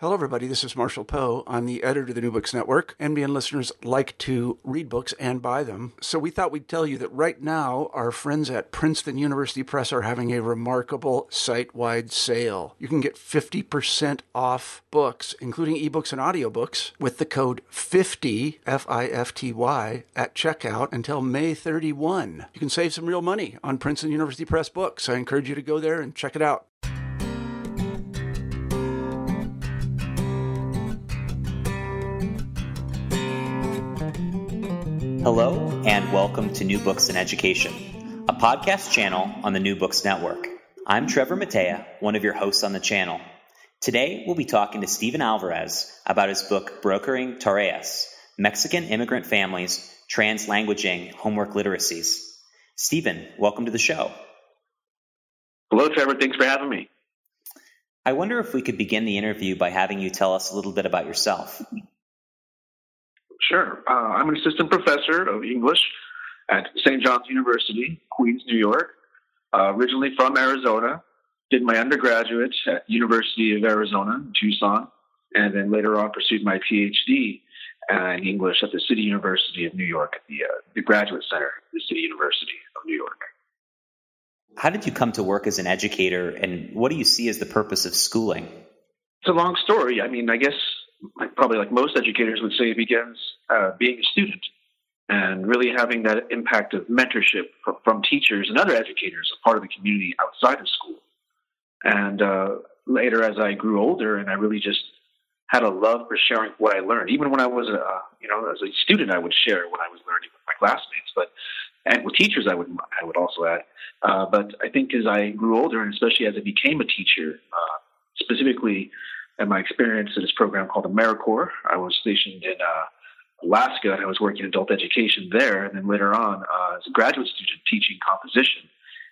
Hello, everybody. This is Marshall Poe. I'm the editor of the New Books Network. NBN listeners like to read books and buy them. So we thought we'd tell you that right now, our friends at Princeton University Press are having a remarkable site-wide sale. You can get 50% off books, including ebooks and audiobooks, with the code 50, F-I-F-T-Y, at checkout until May 31. You can save some real money on Princeton University Press books. I encourage you to go there and check it out. Hello, and welcome to New Books in Education, a podcast channel on the New Books Network. I'm Trevor Matea, one of your hosts on the channel. Today, we'll be talking to Stephen Alvarez about his book, Brokering Tareas, Mexican Immigrant Families Translanguaging Homework Literacies. Stephen, welcome to the show. Hello, Trevor. Thanks for having me. I wonder if we could begin the interview by having you tell us a little bit about yourself. Sure. I'm an assistant professor of English at St. John's University, Queens, New York. Originally from Arizona. Did my undergraduate at University of Arizona in Tucson, and then later on pursued my PhD in English at the City University of New York, at the Graduate Center, the City University of New York. How did you come to work as an educator, and what do you see as the purpose of schooling? It's a long story. I mean, I guess probably like most educators would say, it begins being a student and really having that impact of mentorship from teachers and other educators, a part of the community outside of school. And later, as I grew older, and I really just had a love for sharing what I learned. Even when I was, as a student, I would share what I was learning with my classmates, and with teachers, I would also add. But I think as I grew older, and especially as I became a teacher, specifically in my experience in this program called AmeriCorps, I was stationed in Alaska, and I was working in adult education there. And then later on, as a graduate student teaching composition,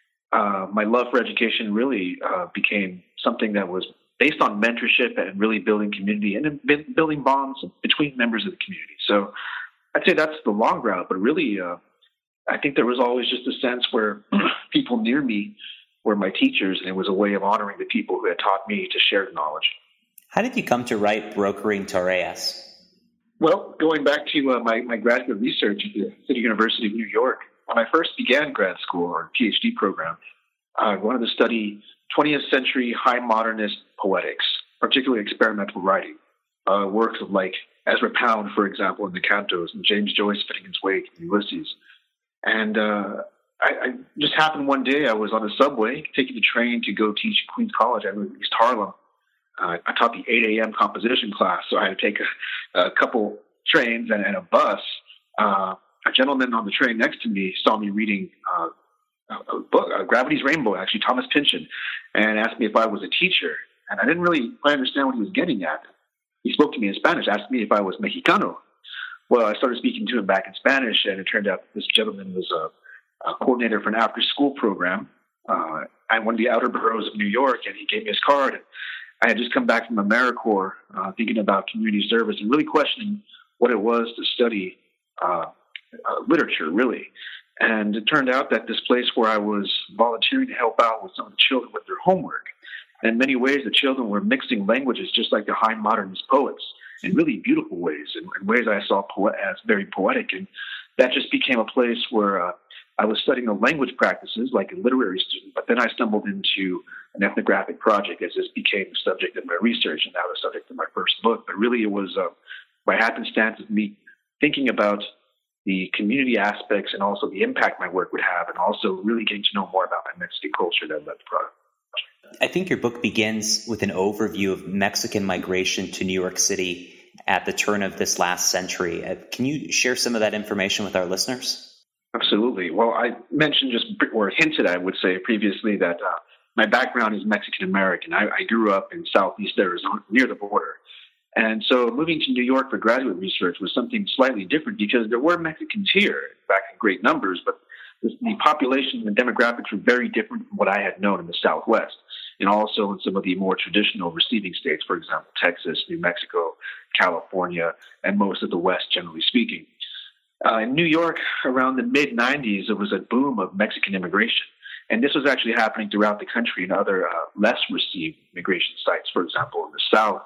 my love for education really became something that was based on mentorship and really building community and building bonds between members of the community. So I'd say that's the long route, but really, I think there was always just a sense where people near me were my teachers, and it was a way of honoring the people who had taught me to share knowledge. How did you come to write Brokering Tareas? Well, going back to my graduate research at the City University of New York, when I first began grad school or PhD program, I wanted to study 20th century high modernist poetics, particularly experimental writing, works of like Ezra Pound, for example, in the Cantos, and James Joyce, Finnegan's Wake, and Ulysses. And I just happened one day, I was on a subway, taking the train to go teach at Queens College. I moved to East Harlem. I taught the 8 a.m. composition class, so I had to take a couple trains and a bus. A gentleman on the train next to me saw me reading a book, Gravity's Rainbow, actually, Thomas Pynchon, and asked me if I was a teacher. And I didn't really quite understand what he was getting at. He spoke to me in Spanish, asked me if I was Mexicano. Well, I started speaking to him back in Spanish, and it turned out this gentleman was a coordinator for an after-school program at one of the outer boroughs of New York, and he gave me his card. I had just come back from AmeriCorps, thinking about community service and really questioning what it was to study literature, really. And it turned out that this place where I was volunteering to help out with some of the children with their homework, in many ways the children were mixing languages just like the high modernist poets in really beautiful ways, in ways I saw as very poetic. And that just became a place where I was studying the language practices like a literary student, but then I stumbled into an ethnographic project as this became the subject of my research and now the subject of my first book. But really it was by happenstance of me thinking about the community aspects and also the impact my work would have, and also really getting to know more about my Mexican culture that led the project. I think your book begins with an overview of Mexican migration to New York City at the turn of this last century. Can you share some of that information with our listeners? Absolutely. Well, I mentioned or hinted, I would say previously, that my background is Mexican-American. I grew up in southeast Arizona, near the border. And so moving to New York for graduate research was something slightly different because there were Mexicans here, in fact, in great numbers, but the population and the demographics were very different from what I had known in the Southwest, and also in some of the more traditional receiving states, for example, Texas, New Mexico, California, and most of the West, generally speaking. In New York, around the mid-'90s, there was a boom of Mexican immigration. And this was actually happening throughout the country in other less received immigration sites. For example, in the South,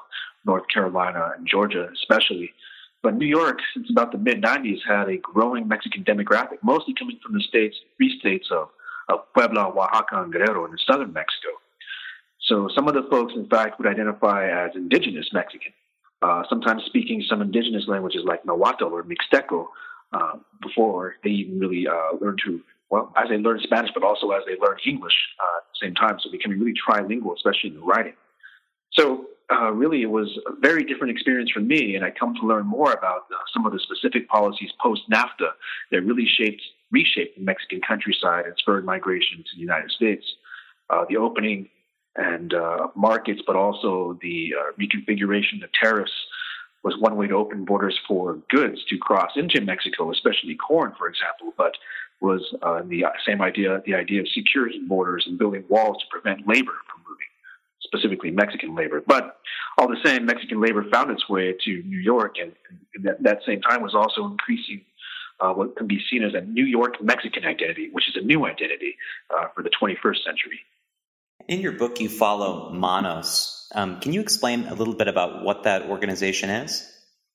North Carolina and Georgia especially. But New York, since about the mid-'90s, had a growing Mexican demographic, mostly coming from the three states of Puebla, Oaxaca, and Guerrero in southern Mexico. So some of the folks, in fact, would identify as indigenous Mexican, sometimes speaking some indigenous languages like Nahuatl or Mixteco before they even really learned as they learned Spanish, but also as they learned English at the same time, so becoming really trilingual, especially in the writing. So really, it was a very different experience for me, and I come to learn more about some of the specific policies post-NAFTA that really reshaped the Mexican countryside and spurred migration to the United States. The opening and markets, but also the reconfiguration of tariffs was one way to open borders for goods to cross into Mexico, especially corn, for example, but was the same idea, the idea of securing borders and building walls to prevent labor from moving, specifically Mexican labor. But all the same, Mexican labor found its way to New York, and at that same time was also increasing what can be seen as a New York Mexican identity, which is a new identity for the 21st century. In your book, you follow Manos. Can you explain a little bit about what that organization is?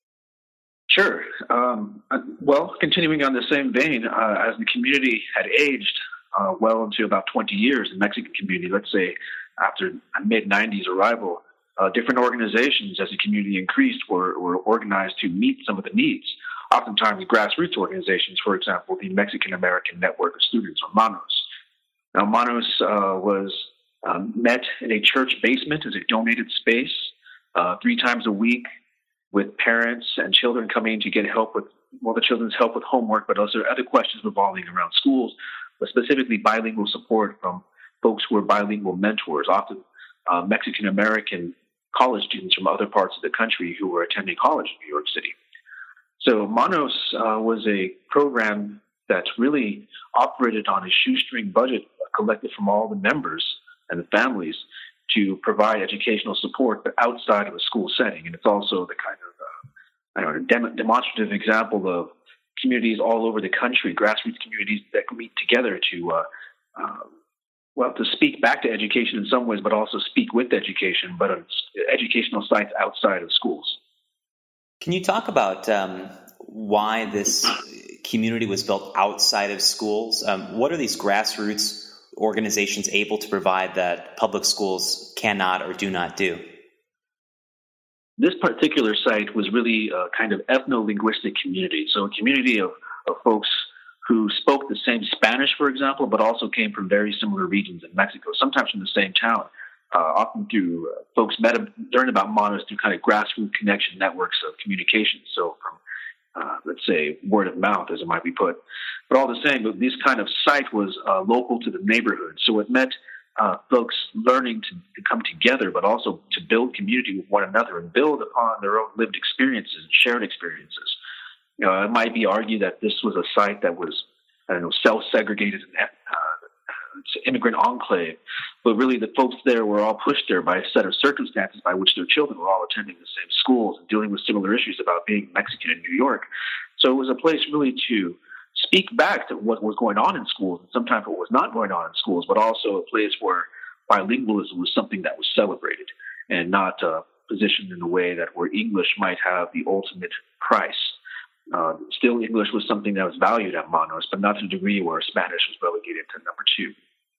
Sure. Well, continuing on the same vein, as the community had aged well into about 20 years, the Mexican community, let's say after a mid-'90s arrival, different organizations as the community increased were organized to meet some of the needs. Oftentimes grassroots organizations, for example, the Mexican American Network of Students, or Manos. Now, Manos was met in a church basement as a donated space 3 times a week, with parents and children coming to get help with, the children's help with homework, but also other questions revolving around schools, but specifically bilingual support from folks who were bilingual mentors, often Mexican-American college students from other parts of the country who were attending college in New York City. So Manos was a program that really operated on a shoestring budget collected from all the members and the families to provide educational support, but outside of a school setting. And it's also the kind of demonstrative example of communities all over the country, grassroots communities that meet together to speak back to education in some ways, but also speak with education, but on educational sites outside of schools. Can you talk about why this community was built outside of schools? What are these grassroots organizations able to provide that public schools cannot or do not do? This particular site was really a kind of ethno-linguistic community. So a community of folks who spoke the same Spanish, for example, but also came from very similar regions in Mexico, sometimes from the same town. Often through folks learned about Manos through kind of grassroots connection networks of communication. So from let's say word of mouth, as it might be put. But all the same, this kind of site was local to the neighborhood. So it meant folks learning to come together, but also to build community with one another and build upon their own lived experiences and shared experiences. It might be argued that this was a site that was, self-segregated and immigrant enclave, but really the folks there were all pushed there by a set of circumstances by which their children were all attending the same schools and dealing with similar issues about being Mexican in New York. So it was a place really to speak back to what was going on in schools and sometimes what was not going on in schools, but also a place where bilingualism was something that was celebrated and not positioned in a way that where English might have the ultimate price. Still, English was something that was valued at Manos, but not to the degree where Spanish was relegated to number 2.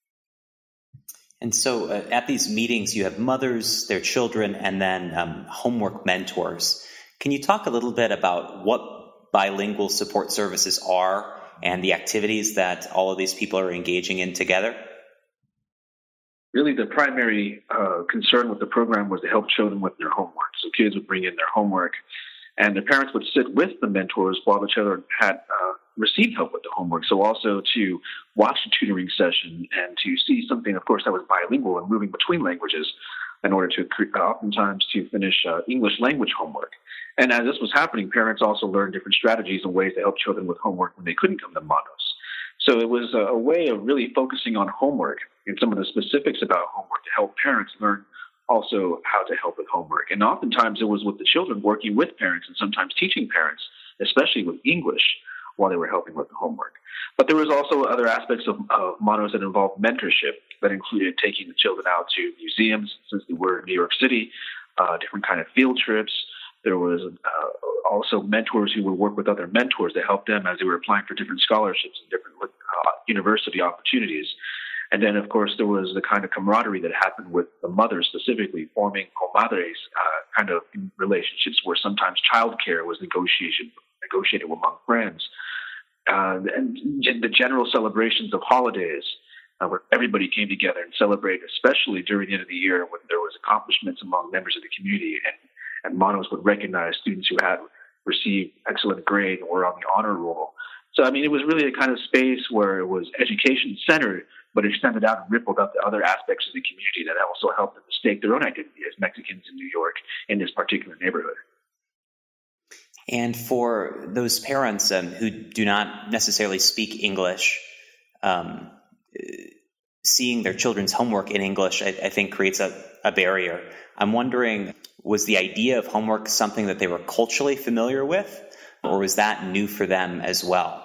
And so at these meetings, you have mothers, their children, and then homework mentors. Can you talk a little bit about what bilingual support services are and the activities that all of these people are engaging in together? Really, the primary concern with the program was to help children with their homework. So kids would bring in their homework, and the parents would sit with the mentors while the children had received help with the homework. So also to watch the tutoring session and to see something, of course, that was bilingual and moving between languages in order to oftentimes to finish English language homework. And as this was happening, parents also learned different strategies and ways to help children with homework when they couldn't come to Manos. So it was a way of really focusing on homework and some of the specifics about homework to help parents learn also how to help with homework. And oftentimes it was with the children working with parents and sometimes teaching parents, especially with English, while they were helping with the homework. But there was also other aspects of Manos that involved mentorship that included taking the children out to museums, since they were in New York City, different kind of field trips. There was also mentors who would work with other mentors to help them as they were applying for different scholarships and different university opportunities. And then, of course, there was the kind of camaraderie that happened with the mothers specifically, forming comadres kind of relationships where sometimes childcare was negotiated among friends. And the general celebrations of holidays where everybody came together and celebrated, especially during the end of the year when there was accomplishments among members of the community, and Manos would recognize students who had received excellent grade or were on the honor roll. So, I mean, it was really a kind of space where it was education-centered, but extended out and rippled up to other aspects of the community that also helped them stake their own identity as Mexicans in New York in this particular neighborhood. And for those parents who do not necessarily speak English, seeing their children's homework in English, I think, creates a barrier. I'm wondering, was the idea of homework something that they were culturally familiar with, or was that new for them as well?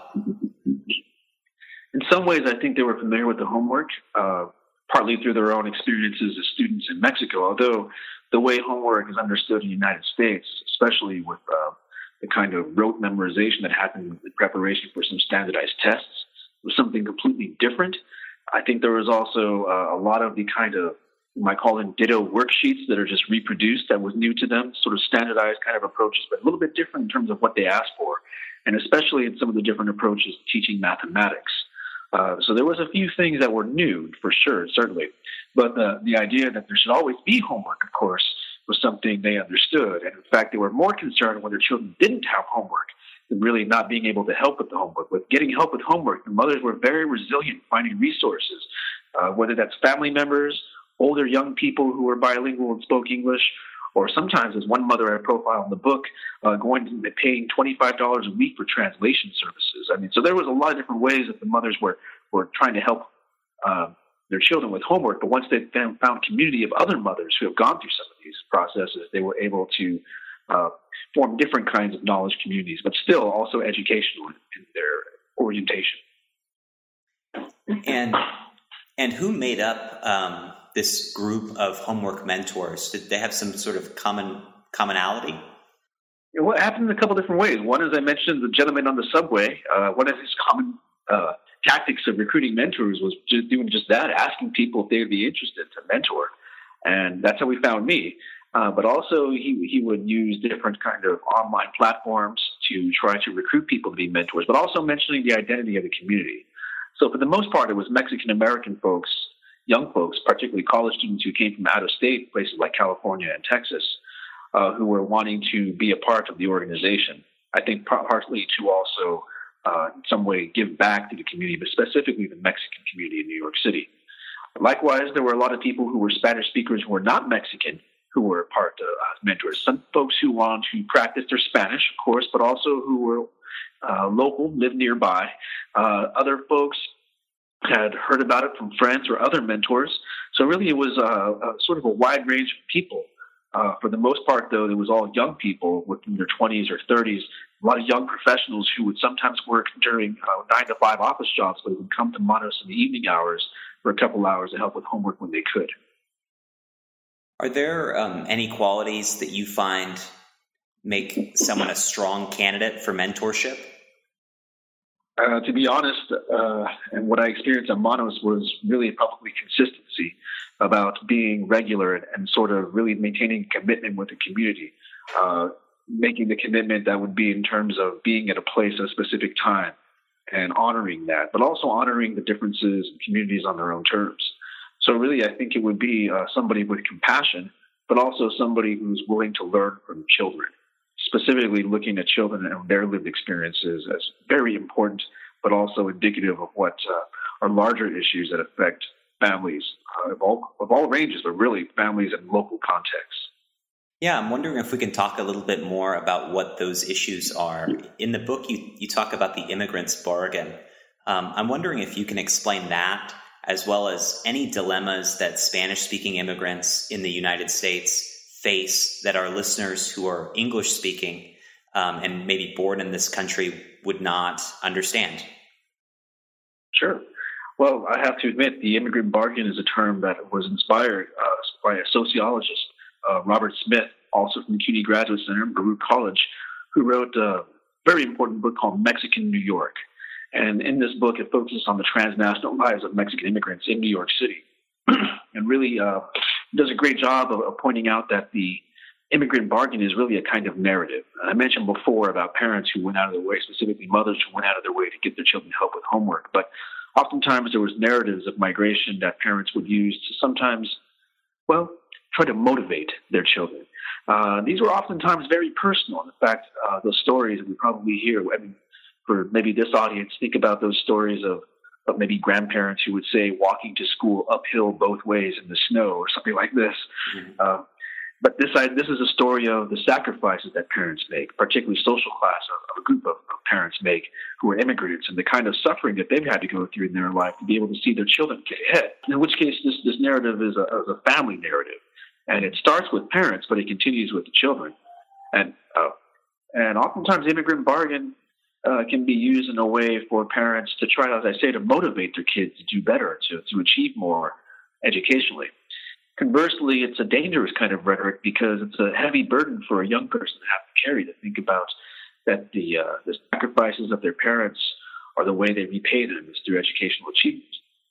In some ways, I think they were familiar with the homework, partly through their own experiences as students in Mexico, although the way homework is understood in the United States, especially with the kind of rote memorization that happened in preparation for some standardized tests, was something completely different. I think there was also a lot of the kind of, you might call them ditto worksheets that are just reproduced that was new to them, sort of standardized kind of approaches, but a little bit different in terms of what they asked for, and especially in some of the different approaches to teaching mathematics. So there was a few things that were new, for sure, certainly. But the idea that there should always be homework, of course, was something they understood. And in fact, they were more concerned when their children didn't have homework than really not being able to help with the homework. With getting help with homework, the mothers were very resilient finding resources, whether that's family members, older young people who were bilingual and spoke English, or sometimes, as one mother I profile in the book, going and paying $25 a week for translation services. I mean, so there was a lot of different ways that the mothers were trying to help their children with homework. But once they found community of other mothers who have gone through some of these processes, they were able to form different kinds of knowledge communities, but still also educational in their orientation. And who made up this group of homework mentors? Did they have some sort of commonality? Well, it happened in a couple different ways. One, as I mentioned, the gentleman on the subway, one of his common tactics of recruiting mentors was just doing just that, asking people if they would be interested to mentor. And that's how we found me. But also he would use different kind of online platforms to try to recruit people to be mentors, but also mentioning the identity of the community. So for the most part, it was Mexican-American folks, young folks, particularly college students who came from out of state, places like California and Texas, who were wanting to be a part of the organization. I think partly to also in some way give back to the community, but specifically the Mexican community in New York City. Likewise, there were a lot of people who were Spanish speakers who were not Mexican, who were part of mentors. Some folks who wanted to practice their Spanish, of course, but also who were local, lived nearby. Other folks had heard about it from friends or other mentors. So really it was a sort of a wide range of people. For the most part, though, it was all young people within their 20s or 30s, a lot of young professionals who would sometimes work during 9-to-5 office jobs, but would come to Manos in the evening hours for a couple hours to help with homework when they could. Are there any qualities that you find make someone a strong candidate for mentorship? To be honest, and what I experienced at Manos was really probably consistency about being regular and sort of really maintaining a commitment with the community, making the commitment that would be in terms of being at a place at a specific time and honoring that, but also honoring the differences in communities on their own terms. So really, I think it would be somebody with compassion, but also somebody who's willing to learn from children, specifically looking at children and their lived experiences as very important, but also indicative of what are larger issues that affect families of all ranges, but really families in local contexts. Yeah, I'm wondering if we can talk a little bit more about what those issues are. In the book, you talk about the immigrant's bargain. I'm wondering if you can explain that, as well as any dilemmas that Spanish-speaking immigrants in the United States face that our listeners who are English-speaking and maybe born in this country would not understand. Sure. Well, I have to admit the immigrant bargain is a term that was inspired by a sociologist Robert Smith, also from the CUNY Graduate Center, Baruch College, who wrote a very important book called Mexican New York. And in this book, it focuses on the transnational lives of Mexican immigrants in New York City. And really does a great job of pointing out that the immigrant bargain is really a kind of narrative. I mentioned before about parents who went out of their way, specifically mothers who went out of their way to get their children help with homework. But oftentimes there was narratives of migration that parents would use to sometimes, well, try to motivate their children. These were oftentimes very personal. In fact, those stories that we probably hear, I mean, for maybe this audience, think about those stories of maybe grandparents who would say walking to school uphill both ways in the snow or something like this. Mm-hmm. But this is a story of the sacrifices that parents make, particularly social class, of a group of parents make who are immigrants, and the kind of suffering that they've had to go through in their life to be able to see their children get ahead. In which case, this narrative is a family narrative, and it starts with parents, but it continues with the children. And oftentimes, the immigrant bargain can be used in a way for parents to try, as I say, to motivate their kids to do better, to achieve more educationally. Conversely, it's a dangerous kind of rhetoric because it's a heavy burden for a young person to have to carry, to think about that the sacrifices of their parents are the way they repay them is through educational achievement.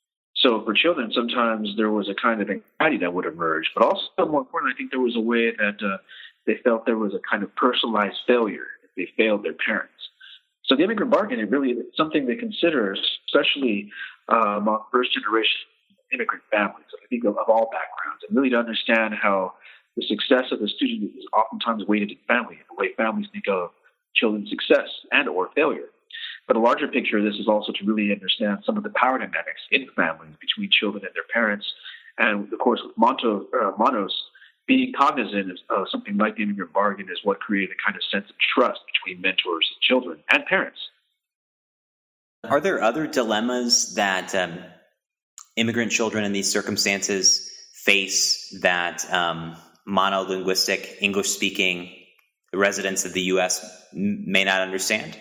So for children, sometimes there was a kind of anxiety that would emerge, but also more importantly, I think there was a way that they felt there was a kind of personalized failure if they failed their parents. So the immigrant bargain is really something they consider, especially among first-generation immigrant families, I think of all backgrounds, and really to understand how the success of a student is oftentimes weighted in family, and the way families think of children's success and or failure. But a larger picture of this is also to really understand some of the power dynamics in families between children and their parents, and of course with Manos, being cognizant of something like the immigrant bargain is what created a kind of sense of trust between mentors and children and parents. Are there other dilemmas that immigrant children in these circumstances face that monolinguistic, English-speaking residents of the U.S. may not understand?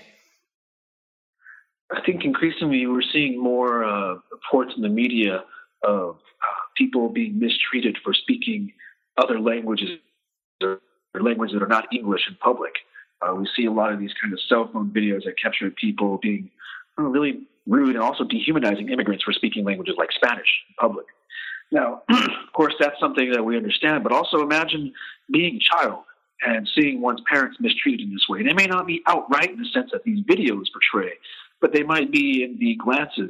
I think increasingly we're seeing more reports in the media of people being mistreated for speaking other languages or languages that are not English in public. We see a lot of these kind of cell phone videos that capture people being really rude and also dehumanizing immigrants for speaking languages like Spanish in public. Now, of course, that's something that we understand, but also imagine being a child and seeing one's parents mistreated in this way. They may not be outright in the sense that these videos portray, but they might be in the glances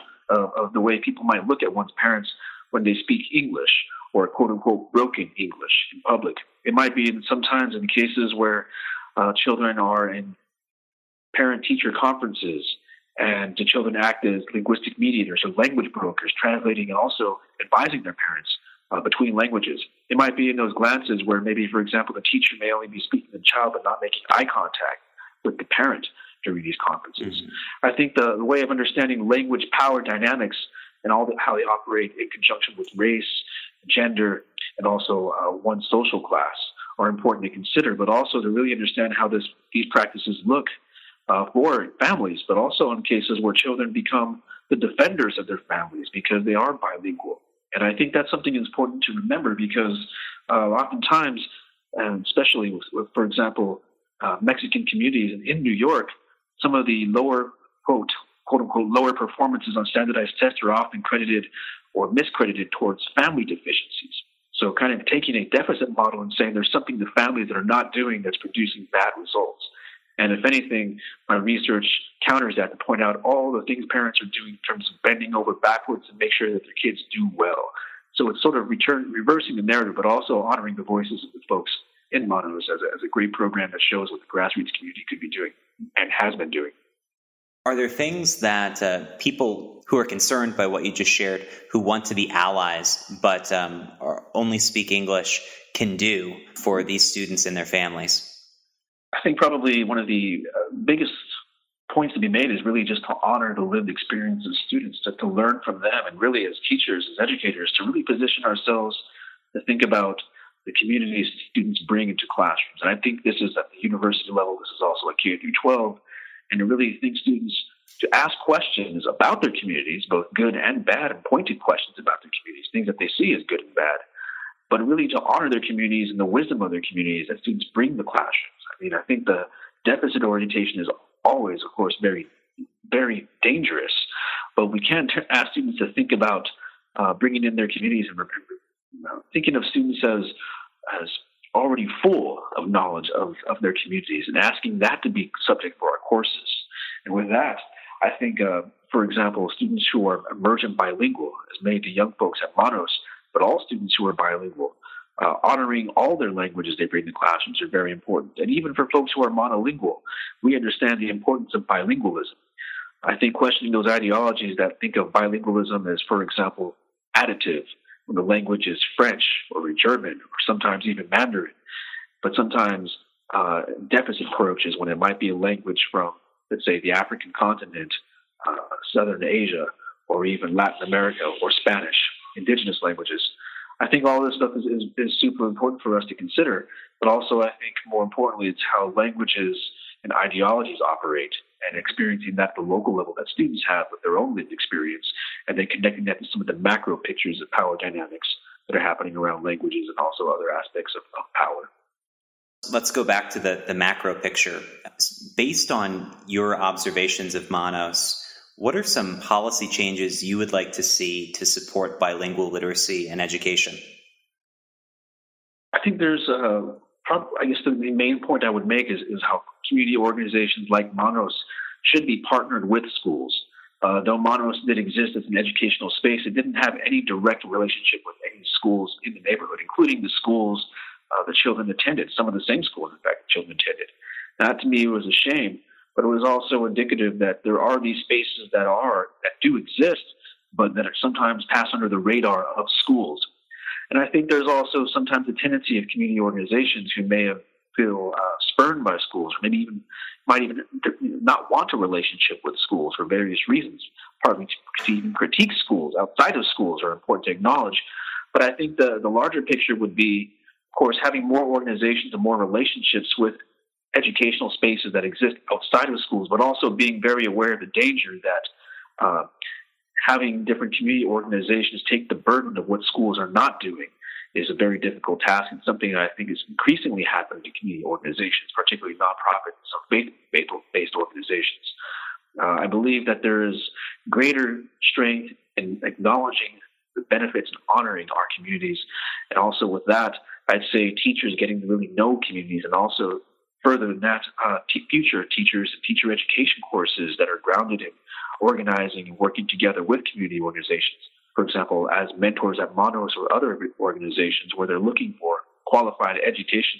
of the way people might look at one's parents when they speak English or quote-unquote broken English in public. It might be sometimes in cases where children are in parent-teacher conferences and the children act as linguistic mediators or language brokers, translating and also advising their parents between languages. It might be in those glances where maybe, for example, the teacher may only be speaking to the child but not making eye contact with the parent during these conferences. Mm-hmm. I think the way of understanding language power dynamics and how they operate in conjunction with race, gender, and also one's social class are important to consider, but also to really understand how these practices look for families, but also in cases where children become the defenders of their families because they are bilingual. And I think that's something that's important to remember because oftentimes, and especially with, for example, Mexican communities in New York, some of the lower, quote unquote, lower performances on standardized tests are often credited or miscredited towards family deficiencies. So kind of taking a deficit model and saying there's something the families that are not doing that's producing bad results. And if anything, my research counters that to point out all the things parents are doing in terms of bending over backwards and make sure that their kids do well. So it's sort of reversing the narrative, but also honoring the voices of the folks in Manos as a great program that shows what the grassroots community could be doing and has been doing. Are there things that people who are concerned by what you just shared, who want to be allies but only speak English, can do for these students and their families? I think probably one of the biggest points to be made is really just to honor the lived experience of students, to learn from them, and really as teachers, as educators, to really position ourselves to think about the communities students bring into classrooms. And I think this is at the university level, this is also at K through 12, and to really think students to ask questions about their communities, both good and bad, and pointed questions about their communities, things that they see as good and bad. but really to honor their communities and the wisdom of their communities that students bring to the classrooms. I mean, I think the deficit orientation is always, of course, very, very dangerous, but we can't ask students to think about bringing in their communities and thinking of students as already full of knowledge of their communities and asking that to be subject for our courses. And with that, I think, for example, students who are emergent bilingual, as many of the young folks at Manos, but all students who are bilingual, honoring all their languages they bring to classrooms are very important. And even for folks who are monolingual, we understand the importance of bilingualism. I think questioning those ideologies that think of bilingualism as, for example, additive, when the language is French or German or sometimes even Mandarin, but sometimes deficit approaches when it might be a language from, let's say, the African continent, Southern Asia, or even Latin America or Spanish, indigenous languages. I think all this stuff is super important for us to consider, but also I think more importantly, it's how languages and ideologies operate and experiencing that at the local level that students have with their own lived experience, and then connecting that to some of the macro pictures of power dynamics that are happening around languages and also other aspects of power. Let's go back to the macro picture. Based on your observations of Manos, what are some policy changes you would like to see to support bilingual literacy and education? I think there's I guess the main point I would make is how community organizations like Manos should be partnered with schools. Though Manos did exist as an educational space, it didn't have any direct relationship with any schools in the neighborhood, including the schools the children attended, some of the same schools, in fact, the children attended. That, to me, was a shame, but it was also indicative that there are these spaces that do exist, but that are sometimes pass under the radar of schools. And I think there's also sometimes a tendency of community organizations who may feel spurned by schools, or maybe might even not want a relationship with schools for various reasons. Partly to even critique schools outside of schools are important to acknowledge. But I think the larger picture would be, of course, having more organizations and more relationships with educational spaces that exist outside of schools, but also being very aware of the danger that having different community organizations take the burden of what schools are not doing is a very difficult task, and something that I think is increasingly happening to community organizations, particularly nonprofit and some faith-based organizations. I believe that there is greater strength in acknowledging the benefits and honoring our communities, and also with that, I'd say teachers getting to really know communities, and also further than that, future teachers and teacher education courses that are grounded in organizing and working together with community organizations. For example, as mentors at Manos or other organizations where they're looking for qualified education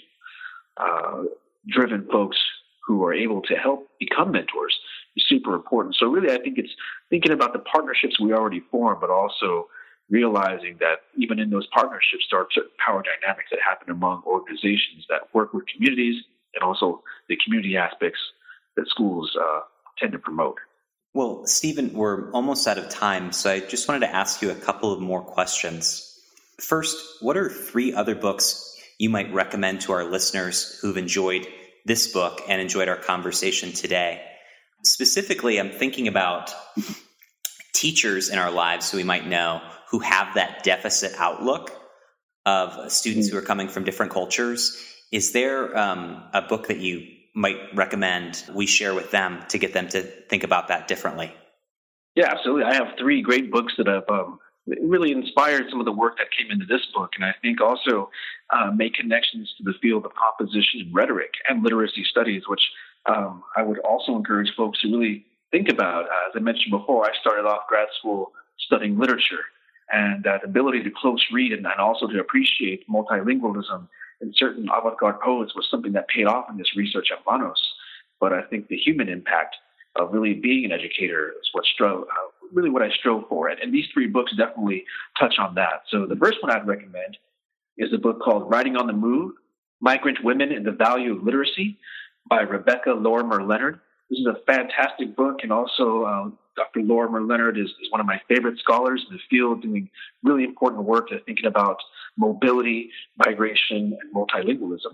driven folks who are able to help become mentors is super important. So really, I think it's thinking about the partnerships we already form, but also realizing that even in those partnerships, there are certain power dynamics that happen among organizations that work with communities, and also the community aspects that schools tend to promote. Well, Stephen, we're almost out of time, so I just wanted to ask you a couple of more questions. First, what are 3 other books you might recommend to our listeners who've enjoyed this book and enjoyed our conversation today? Specifically, I'm thinking about teachers in our lives who we might know who have that deficit outlook of students who are coming from different cultures. Is there a book that you might recommend we share with them to get them to think about that differently? Yeah, absolutely. I have 3 great books that have really inspired some of the work that came into this book, and I think also make connections to the field of composition and rhetoric and literacy studies, which I would also encourage folks to really think about. As I mentioned before, I started off grad school studying literature, and that ability to close read and also to appreciate multilingualism in certain avant-garde poets was something that paid off in this research at Manos. But I think the human impact of really being an educator is what I strove for. And these 3 books definitely touch on that. So the first one I'd recommend is a book called Writing on the Move, Migrant Women and the Value of Literacy by Rebecca Lorimer-Leonard. This is a fantastic book, and also Dr. Lorimer-Leonard is one of my favorite scholars in the field, doing really important work to thinking about mobility, migration, and multilingualism.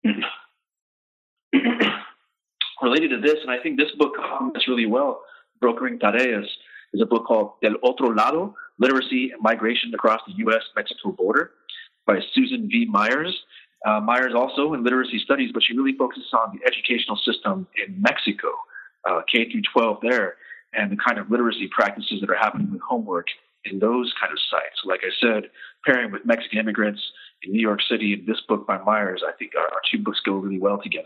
Related to this, and I think this book complements really well, Brokering Tareas, is a book called Del Otro Lado, Literacy and Migration Across the U.S.-Mexico Border by Susan V. Myers. Myers also in literacy studies, but she really focuses on the educational system in Mexico, K through 12 there, and the kind of literacy practices that are happening with homework in those kind of sites. So like I said, pairing with Mexican immigrants in New York City and this book by Myers, I think our two books go really well together.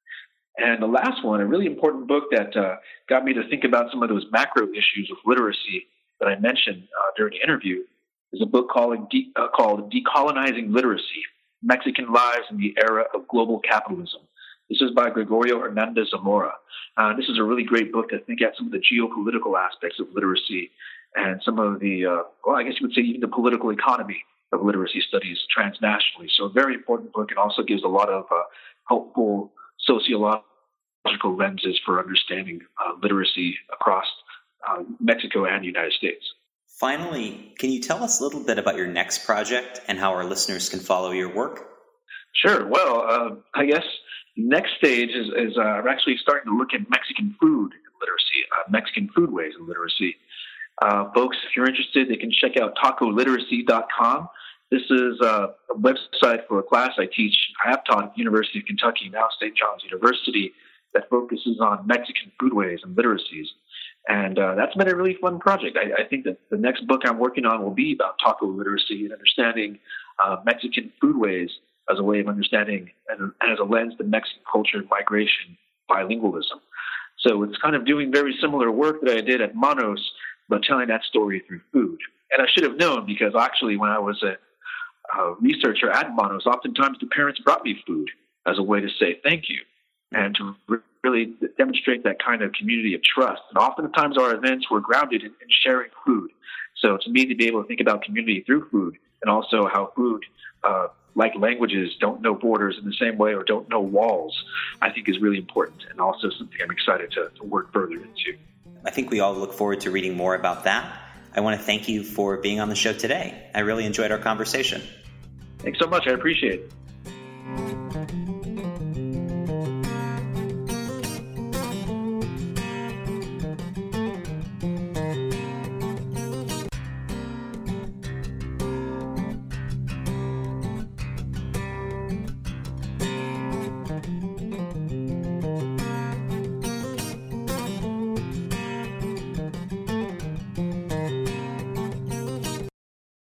And the last one, a really important book that got me to think about some of those macro issues of literacy that I mentioned during the interview, is a book called Decolonizing Literacy, Mexican Lives in the Era of Global Capitalism. This is by Gregorio Hernandez Zamora. This is a really great book to think at some of the geopolitical aspects of literacy and some of the, I guess you would say even the political economy of literacy studies transnationally. So a very important book, and also gives a lot of helpful sociological lenses for understanding literacy across Mexico and the United States. Finally, can you tell us a little bit about your next project and how our listeners can follow your work? Sure. Well, I guess next stage is I'm actually starting to look at Mexican food and literacy, Mexican foodways and literacy. Folks, if you're interested, they can check out tacoliteracy.com. This is a website for a class I teach. I have taught at the University of Kentucky, now St. John's University, that focuses on Mexican foodways and literacies. And that's been a really fun project. I think that the next book I'm working on will be about taco literacy and understanding Mexican foodways as a way of understanding and as a lens to Mexican culture, migration, bilingualism. So it's kind of doing very similar work that I did at Manos, but telling that story through food. And I should have known, because actually when I was a researcher at Manos, oftentimes the parents brought me food as a way to say thank you and to really demonstrate that kind of community of trust. And oftentimes our events were grounded in sharing food. So to me, to be able to think about community through food, and also how food, like languages, don't know borders in the same way or don't know walls, I think is really important, and also something I'm excited to work further into. I think we all look forward to reading more about that. I want to thank you for being on the show today. I really enjoyed our conversation. Thanks so much. I appreciate it.